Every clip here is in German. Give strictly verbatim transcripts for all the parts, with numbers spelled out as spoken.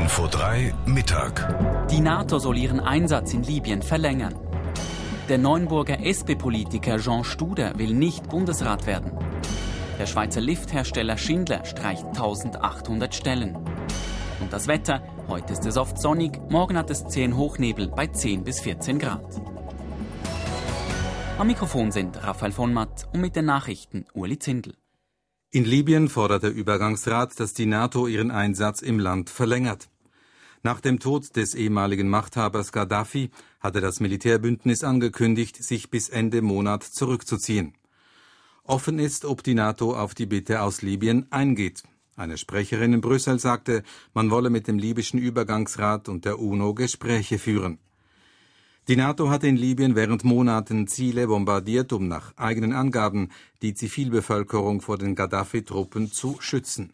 Info drei Mittag. Die NATO soll ihren Einsatz in Libyen verlängern. Der Neuenburger S P-Politiker Jean Studer will nicht Bundesrat werden. Der Schweizer Lifthersteller Schindler streicht eintausendachthundert Stellen. Und das Wetter: Heute ist es oft sonnig, morgen hat es zehn Hochnebel bei zehn bis vierzehn Grad. Am Mikrofon sind Raphael von Matt und mit den Nachrichten Ueli Zindel. In Libyen fordert der Übergangsrat, dass die NATO ihren Einsatz im Land verlängert. Nach dem Tod des ehemaligen Machthabers Gaddafi hatte das Militärbündnis angekündigt, sich bis Ende Monat zurückzuziehen. Offen ist, ob die NATO auf die Bitte aus Libyen eingeht. Eine Sprecherin in Brüssel sagte, man wolle mit dem libyschen Übergangsrat und der UNO Gespräche führen. Die NATO hatte in Libyen während Monaten Ziele bombardiert, um nach eigenen Angaben die Zivilbevölkerung vor den Gaddafi-Truppen zu schützen.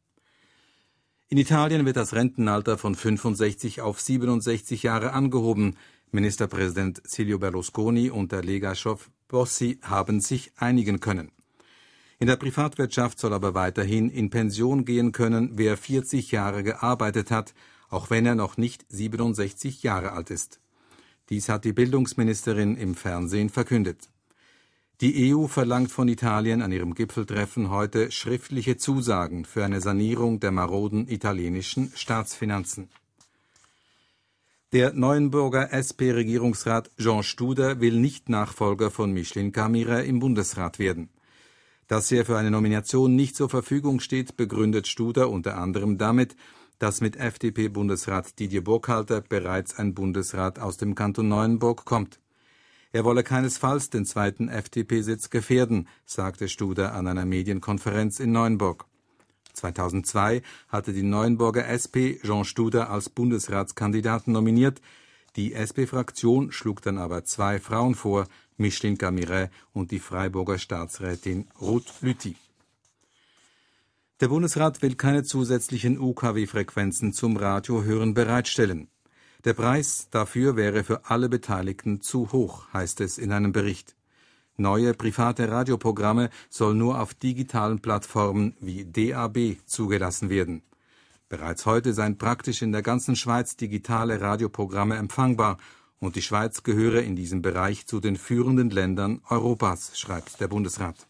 In Italien wird das Rentenalter von fünfundsechzig auf siebenundsechzig Jahre angehoben. Ministerpräsident Silvio Berlusconi und der Lega-Chef Bossi haben sich einigen können. In der Privatwirtschaft soll aber weiterhin in Pension gehen können, wer vierzig Jahre gearbeitet hat, auch wenn er noch nicht siebenundsechzig Jahre alt ist. Dies hat die Bildungsministerin im Fernsehen verkündet. Die E U verlangt von Italien an ihrem Gipfeltreffen heute schriftliche Zusagen für eine Sanierung der maroden italienischen Staatsfinanzen. Der Neuenburger S P-Regierungsrat Jean Studer will nicht Nachfolger von Micheline Camiret im Bundesrat werden. Dass er für eine Nomination nicht zur Verfügung steht, begründet Studer unter anderem damit, dass mit F D P-Bundesrat Didier Burkhalter bereits ein Bundesrat aus dem Kanton Neuenburg kommt. Er wolle keinesfalls den zweiten F D P-Sitz gefährden, sagte Studer an einer Medienkonferenz in Neuenburg. zweitausendzwei hatte die Neuenburger S P Jean Studer als Bundesratskandidaten nominiert. Die S P-Fraktion schlug dann aber zwei Frauen vor, Micheline Camiret und die Freiburger Staatsrätin Ruth Lüthi. Der Bundesrat will keine zusätzlichen U K W-Frequenzen zum Radiohören bereitstellen. Der Preis dafür wäre für alle Beteiligten zu hoch, heißt es in einem Bericht. Neue private Radioprogramme sollen nur auf digitalen Plattformen wie D A B zugelassen werden. Bereits heute seien praktisch in der ganzen Schweiz digitale Radioprogramme empfangbar und die Schweiz gehöre in diesem Bereich zu den führenden Ländern Europas, schreibt der Bundesrat.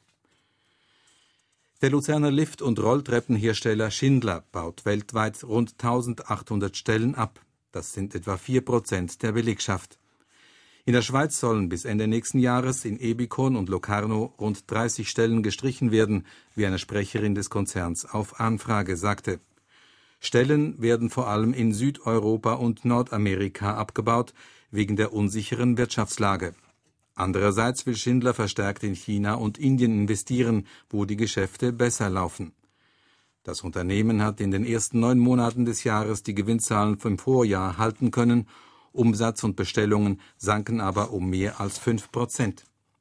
Der Luzerner Lift- und Rolltreppenhersteller Schindler baut weltweit rund eintausendachthundert Stellen ab. Das sind etwa vier Prozent der Belegschaft. In der Schweiz sollen bis Ende nächsten Jahres in Ebikon und Locarno rund dreißig Stellen gestrichen werden, wie eine Sprecherin des Konzerns auf Anfrage sagte. Stellen werden vor allem in Südeuropa und Nordamerika abgebaut, wegen der unsicheren Wirtschaftslage. Andererseits will Schindler verstärkt in China und Indien investieren, wo die Geschäfte besser laufen. Das Unternehmen hat in den ersten neun Monaten des Jahres die Gewinnzahlen vom Vorjahr halten können, Umsatz und Bestellungen sanken aber um mehr als fünf Prozent.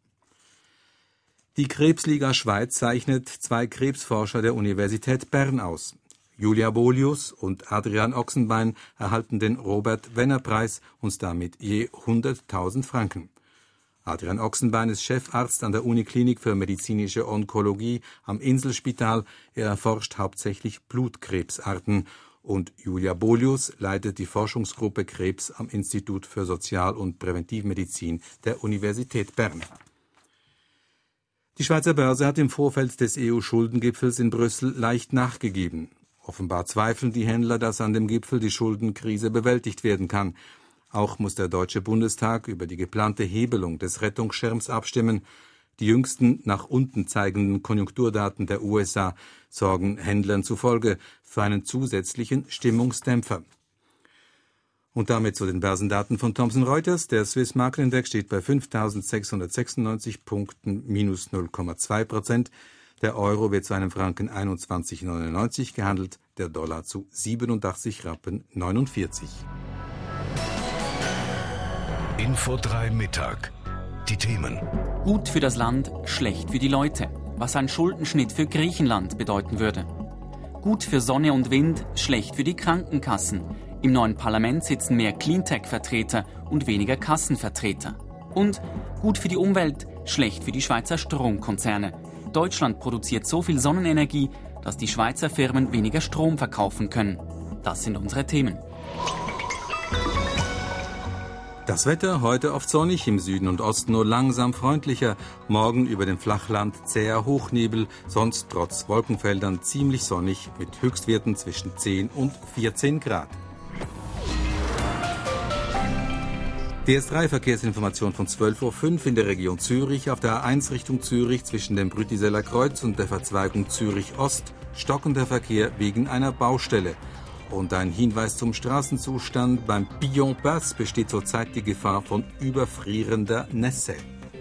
Die Krebsliga Schweiz zeichnet zwei Krebsforscher der Universität Bern aus. Julia Bolius und Adrian Ochsenbein erhalten den Robert-Wenner-Preis und damit je hunderttausend Franken. Adrian Ochsenbein ist Chefarzt an der Uniklinik für medizinische Onkologie am Inselspital. Er erforscht hauptsächlich Blutkrebsarten. Und Julia Bolius leitet die Forschungsgruppe Krebs am Institut für Sozial- und Präventivmedizin der Universität Bern. Die Schweizer Börse hat im Vorfeld des E U-Schuldengipfels in Brüssel leicht nachgegeben. Offenbar zweifeln die Händler, dass an dem Gipfel die Schuldenkrise bewältigt werden kann. Auch muss der Deutsche Bundestag über die geplante Hebelung des Rettungsschirms abstimmen. Die jüngsten nach unten zeigenden Konjunkturdaten der U S A sorgen Händlern zufolge für einen zusätzlichen Stimmungsdämpfer. Und damit zu den Börsendaten von Thomson Reuters. Der Swiss Market Index steht bei fünftausendsechshundertsechsundneunzig Punkten, minus null Komma zwei Prozent. Der Euro wird zu einem Franken einundzwanzig Komma neunundneunzig gehandelt, der Dollar zu siebenundachtzig Rappen neunundvierzig. Info drei Mittag. Die Themen. Gut für das Land, schlecht für die Leute. Was ein Schuldenschnitt für Griechenland bedeuten würde. Gut für Sonne und Wind, schlecht für die Krankenkassen. Im neuen Parlament sitzen mehr Cleantech-Vertreter und weniger Kassenvertreter. Und gut für die Umwelt, schlecht für die Schweizer Stromkonzerne. Deutschland produziert so viel Sonnenenergie, dass die Schweizer Firmen weniger Strom verkaufen können. Das sind unsere Themen. Das Wetter heute oft sonnig, im Süden und Osten nur langsam freundlicher. Morgen über dem Flachland zäher Hochnebel, sonst trotz Wolkenfeldern ziemlich sonnig mit Höchstwerten zwischen zehn und vierzehn Grad. Die S drei Verkehrsinformation von zwölf Uhr fünf in der Region Zürich. Auf der A eins Richtung Zürich zwischen dem Brütiseller Kreuz und der Verzweigung Zürich-Ost stockender Verkehr wegen einer Baustelle. Und ein Hinweis zum Straßenzustand. Beim Pillon-Pass besteht zurzeit die Gefahr von überfrierender Nässe.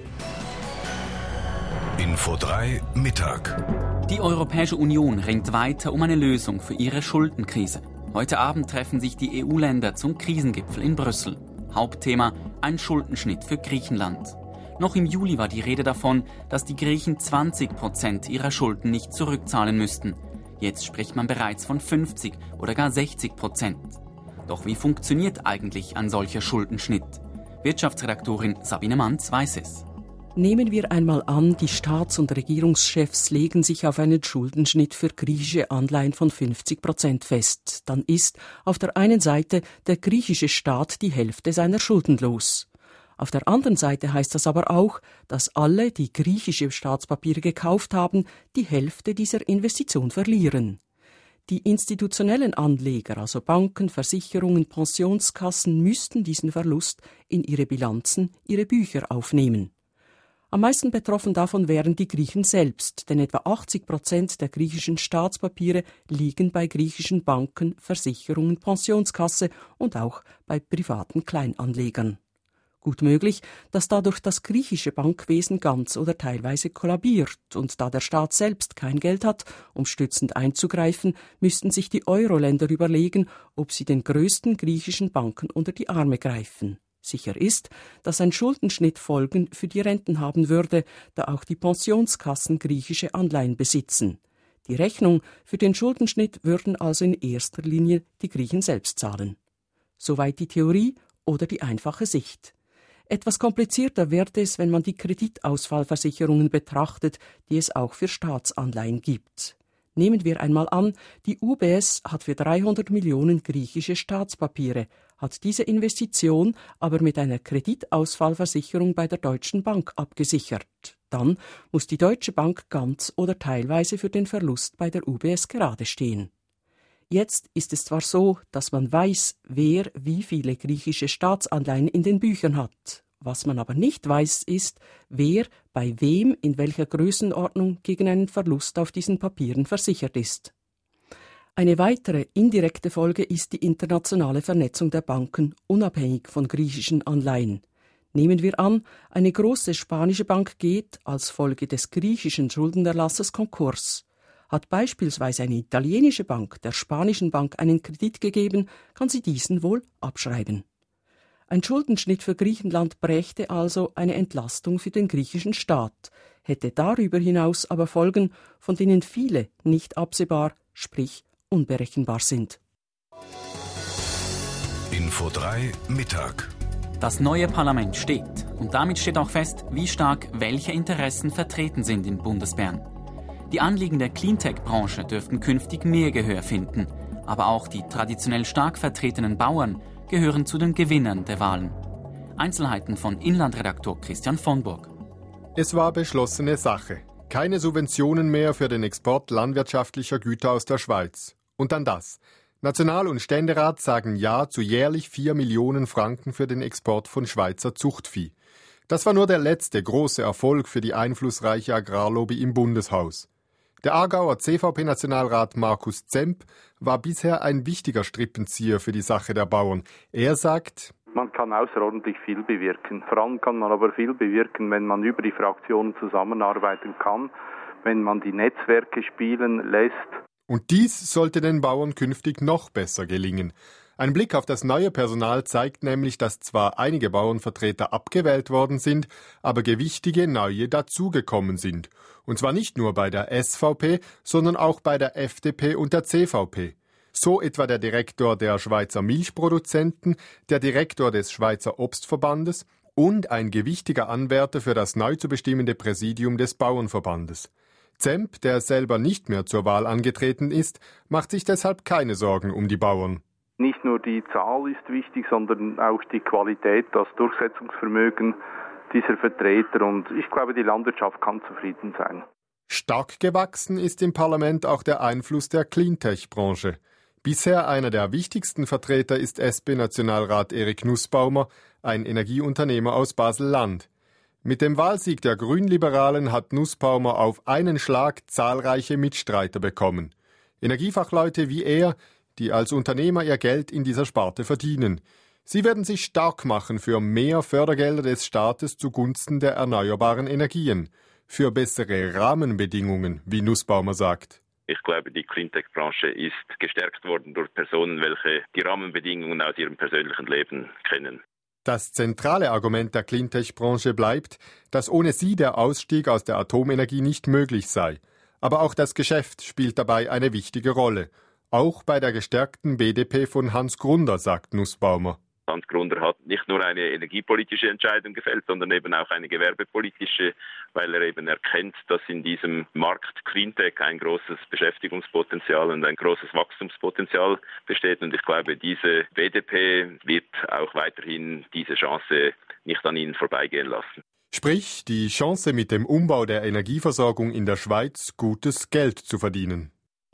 Info drei Mittag. Die Europäische Union ringt weiter um eine Lösung für ihre Schuldenkrise. Heute Abend treffen sich die E U-Länder zum Krisengipfel in Brüssel. Hauptthema: ein Schuldenschnitt für Griechenland. Noch im Juli war die Rede davon, dass die Griechen zwanzig Prozent ihrer Schulden nicht zurückzahlen müssten. Jetzt spricht man bereits von fünfzig oder gar sechzig Prozent. Doch wie funktioniert eigentlich ein solcher Schuldenschnitt? Wirtschaftsredaktorin Sabine Manz weiß es. Nehmen wir einmal an, die Staats- und Regierungschefs legen sich auf einen Schuldenschnitt für griechische Anleihen von fünfzig Prozent fest. Dann ist auf der einen Seite der griechische Staat die Hälfte seiner Schulden los. Auf der anderen Seite heißt das aber auch, dass alle, die griechische Staatspapiere gekauft haben, die Hälfte dieser Investition verlieren. Die institutionellen Anleger, also Banken, Versicherungen, Pensionskassen, müssten diesen Verlust in ihre Bilanzen, ihre Bücher aufnehmen. Am meisten betroffen davon wären die Griechen selbst, denn etwa achtzig Prozent der griechischen Staatspapiere liegen bei griechischen Banken, Versicherungen, Pensionskasse und auch bei privaten Kleinanlegern. Gut möglich, dass dadurch das griechische Bankwesen ganz oder teilweise kollabiert, und da der Staat selbst kein Geld hat, um stützend einzugreifen, müssten sich die Euro-Länder überlegen, ob sie den größten griechischen Banken unter die Arme greifen. Sicher ist, dass ein Schuldenschnitt Folgen für die Renten haben würde, da auch die Pensionskassen griechische Anleihen besitzen. Die Rechnung für den Schuldenschnitt würden also in erster Linie die Griechen selbst zahlen. Soweit die Theorie oder die einfache Sicht. Etwas komplizierter wird es, wenn man die Kreditausfallversicherungen betrachtet, die es auch für Staatsanleihen gibt. Nehmen wir einmal an, die U B S hat für dreihundert Millionen griechische Staatspapiere, hat diese Investition aber mit einer Kreditausfallversicherung bei der Deutschen Bank abgesichert. Dann muss die Deutsche Bank ganz oder teilweise für den Verlust bei der U B S gerade stehen. Jetzt ist es zwar so, dass man weiß, wer wie viele griechische Staatsanleihen in den Büchern hat. Was man aber nicht weiß, ist, wer bei wem in welcher Größenordnung gegen einen Verlust auf diesen Papieren versichert ist. Eine weitere indirekte Folge ist die internationale Vernetzung der Banken, unabhängig von griechischen Anleihen. Nehmen wir an, eine große spanische Bank geht als Folge des griechischen Schuldenerlasses Konkurs. Hat beispielsweise eine italienische Bank der spanischen Bank einen Kredit gegeben, kann sie diesen wohl abschreiben. Ein Schuldenschnitt für Griechenland brächte also eine Entlastung für den griechischen Staat, hätte darüber hinaus aber Folgen, von denen viele nicht absehbar, sprich unberechenbar sind. Info drei Mittag. Das neue Parlament steht und damit steht auch fest, wie stark welche Interessen vertreten sind in Bundesbern. Die Anliegen der Cleantech-Branche dürften künftig mehr Gehör finden, aber auch die traditionell stark vertretenen Bauern gehören zu den Gewinnern der Wahlen. Einzelheiten von Inlandredaktor Christian von Burg. Es war beschlossene Sache. Keine Subventionen mehr für den Export landwirtschaftlicher Güter aus der Schweiz. Und dann das. National- und Ständerat sagen Ja zu jährlich vier Millionen Franken für den Export von Schweizer Zuchtvieh. Das war nur der letzte große Erfolg für die einflussreiche Agrarlobby im Bundeshaus. Der Aargauer C V P-Nationalrat Markus Zemp war bisher ein wichtiger Strippenzieher für die Sache der Bauern. Er sagt: Man kann außerordentlich viel bewirken. Vor allem kann man aber viel bewirken, wenn man über die Fraktionen zusammenarbeiten kann, wenn man die Netzwerke spielen lässt. Und dies sollte den Bauern künftig noch besser gelingen. Ein Blick auf das neue Personal zeigt nämlich, dass zwar einige Bauernvertreter abgewählt worden sind, aber gewichtige neue dazugekommen sind. Und zwar nicht nur bei der S V P, sondern auch bei der F D P und der C V P. So etwa der Direktor der Schweizer Milchproduzenten, der Direktor des Schweizer Obstverbandes und ein gewichtiger Anwärter für das neu zu bestimmende Präsidium des Bauernverbandes. Zemp, der selber nicht mehr zur Wahl angetreten ist, macht sich deshalb keine Sorgen um die Bauern. Nicht nur die Zahl ist wichtig, sondern auch die Qualität, das Durchsetzungsvermögen dieser Vertreter. Und ich glaube, die Landwirtschaft kann zufrieden sein. Stark gewachsen ist im Parlament auch der Einfluss der Cleantech-Branche. Bisher einer der wichtigsten Vertreter ist S P-Nationalrat Erik Nussbaumer, ein Energieunternehmer aus Basel-Land. Mit dem Wahlsieg der Grünliberalen hat Nussbaumer auf einen Schlag zahlreiche Mitstreiter bekommen. Energiefachleute wie er, die als Unternehmer ihr Geld in dieser Sparte verdienen. Sie werden sich stark machen für mehr Fördergelder des Staates zugunsten der erneuerbaren Energien, für bessere Rahmenbedingungen, wie Nussbaumer sagt. Ich glaube, die Cleantech-Branche ist gestärkt worden durch Personen, welche die Rahmenbedingungen aus ihrem persönlichen Leben kennen. Das zentrale Argument der Cleantech-Branche bleibt, dass ohne sie der Ausstieg aus der Atomenergie nicht möglich sei. Aber auch das Geschäft spielt dabei eine wichtige Rolle. Auch bei der gestärkten B D P von Hans Grunder, sagt Nussbaumer. Hans Grunder hat nicht nur eine energiepolitische Entscheidung gefällt, sondern eben auch eine gewerbepolitische, weil er eben erkennt, dass in diesem Markt Cleantech ein großes Beschäftigungspotenzial und ein großes Wachstumspotenzial besteht. Und ich glaube, diese B D P wird auch weiterhin diese Chance nicht an ihnen vorbeigehen lassen. Sprich, die Chance mit dem Umbau der Energieversorgung in der Schweiz, gutes Geld zu verdienen.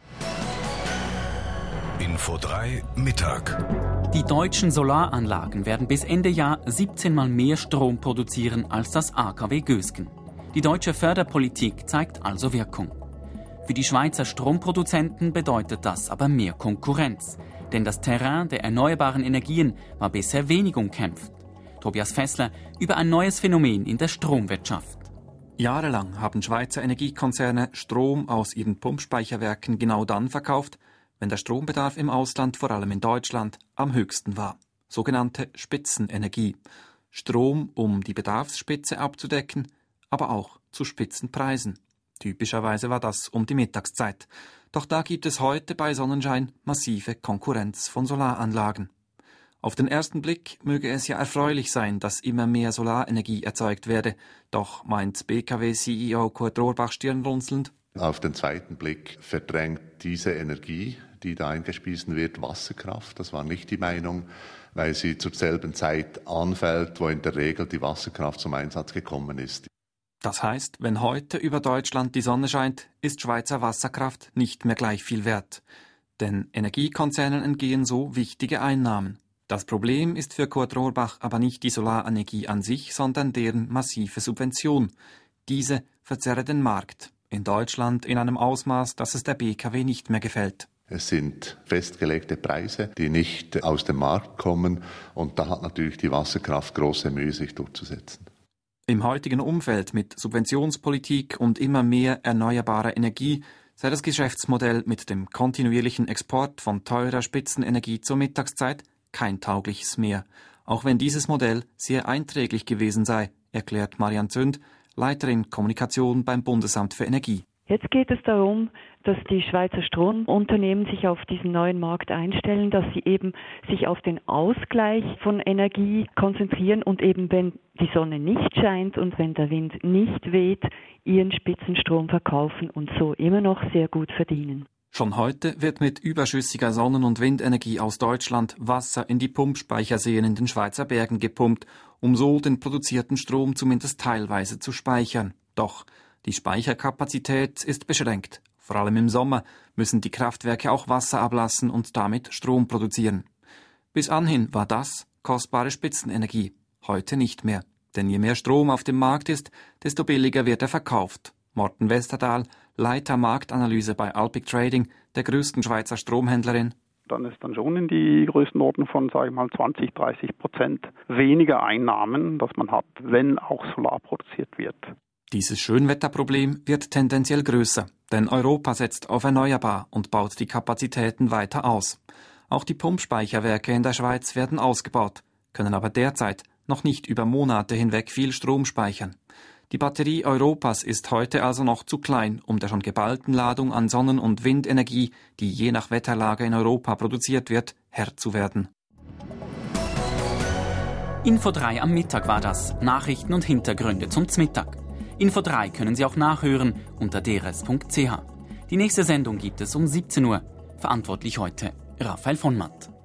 Info drei Mittag. Die deutschen Solaranlagen werden bis Ende Jahr siebzehn Mal mehr Strom produzieren als das A K W Gösgen. Die deutsche Förderpolitik zeigt also Wirkung. Für die Schweizer Stromproduzenten bedeutet das aber mehr Konkurrenz. Denn das Terrain der erneuerbaren Energien war bisher wenig umkämpft. Tobias Fessler über ein neues Phänomen in der Stromwirtschaft. Jahrelang haben Schweizer Energiekonzerne Strom aus ihren Pumpspeicherwerken genau dann verkauft, wenn der Strombedarf im Ausland, vor allem in Deutschland, am höchsten war. Sogenannte Spitzenenergie. Strom, um die Bedarfsspitze abzudecken, aber auch zu Spitzenpreisen. Typischerweise war das um die Mittagszeit. Doch da gibt es heute bei Sonnenschein massive Konkurrenz von Solaranlagen. Auf den ersten Blick möge es ja erfreulich sein, dass immer mehr Solarenergie erzeugt werde. Doch meint B K W-C E O Kurt Rohrbach stirnrunzelnd: Auf den zweiten Blick verdrängt diese Energie, die da eingespiesen wird, Wasserkraft. Das war nicht die Meinung, weil sie zur selben Zeit anfällt, wo in der Regel die Wasserkraft zum Einsatz gekommen ist. Das heißt, wenn heute über Deutschland die Sonne scheint, ist Schweizer Wasserkraft nicht mehr gleich viel wert. Denn Energiekonzernen entgehen so wichtige Einnahmen. Das Problem ist für Kurt Rohrbach aber nicht die Solarenergie an sich, sondern deren massive Subvention. Diese verzerre den Markt. In Deutschland in einem Ausmaß, dass es der B K W nicht mehr gefällt. Es sind festgelegte Preise, die nicht aus dem Markt kommen. Und da hat natürlich die Wasserkraft große Mühe, sich durchzusetzen. Im heutigen Umfeld mit Subventionspolitik und immer mehr erneuerbarer Energie sei das Geschäftsmodell mit dem kontinuierlichen Export von teurer Spitzenenergie zur Mittagszeit kein taugliches mehr. Auch wenn dieses Modell sehr einträglich gewesen sei, erklärt Marianne Zünd, Leiterin Kommunikation beim Bundesamt für Energie. Jetzt geht es darum, dass die Schweizer Stromunternehmen sich auf diesen neuen Markt einstellen, dass sie eben sich auf den Ausgleich von Energie konzentrieren und eben, wenn die Sonne nicht scheint und wenn der Wind nicht weht, ihren Spitzenstrom verkaufen und so immer noch sehr gut verdienen. Schon heute wird mit überschüssiger Sonnen- und Windenergie aus Deutschland Wasser in die Pumpspeicherseen in den Schweizer Bergen gepumpt, um so den produzierten Strom zumindest teilweise zu speichern. Doch die Speicherkapazität ist beschränkt. Vor allem im Sommer müssen die Kraftwerke auch Wasser ablassen und damit Strom produzieren. Bis anhin war das kostbare Spitzenenergie. Heute nicht mehr. Denn je mehr Strom auf dem Markt ist, desto billiger wird er verkauft. Morten Westerdahl, Leiter Marktanalyse bei Alpic Trading, der größten Schweizer Stromhändlerin. Dann ist dann schon in die Größenordnung von, sage ich mal, zwanzig, dreißig Prozent weniger Einnahmen, dass man hat, wenn auch Solar produziert wird. Dieses Schönwetterproblem wird tendenziell größer, denn Europa setzt auf erneuerbar und baut die Kapazitäten weiter aus. Auch die Pumpspeicherwerke in der Schweiz werden ausgebaut, können aber derzeit noch nicht über Monate hinweg viel Strom speichern. Die Batterie Europas ist heute also noch zu klein, um der schon geballten Ladung an Sonnen- und Windenergie, die je nach Wetterlage in Europa produziert wird, Herr zu werden. Info drei am Mittag war das. Nachrichten und Hintergründe zum Zmittag. Info drei können Sie auch nachhören unter d r s punkt c h. Die nächste Sendung gibt es um siebzehn Uhr. Verantwortlich heute Raphael von Matt.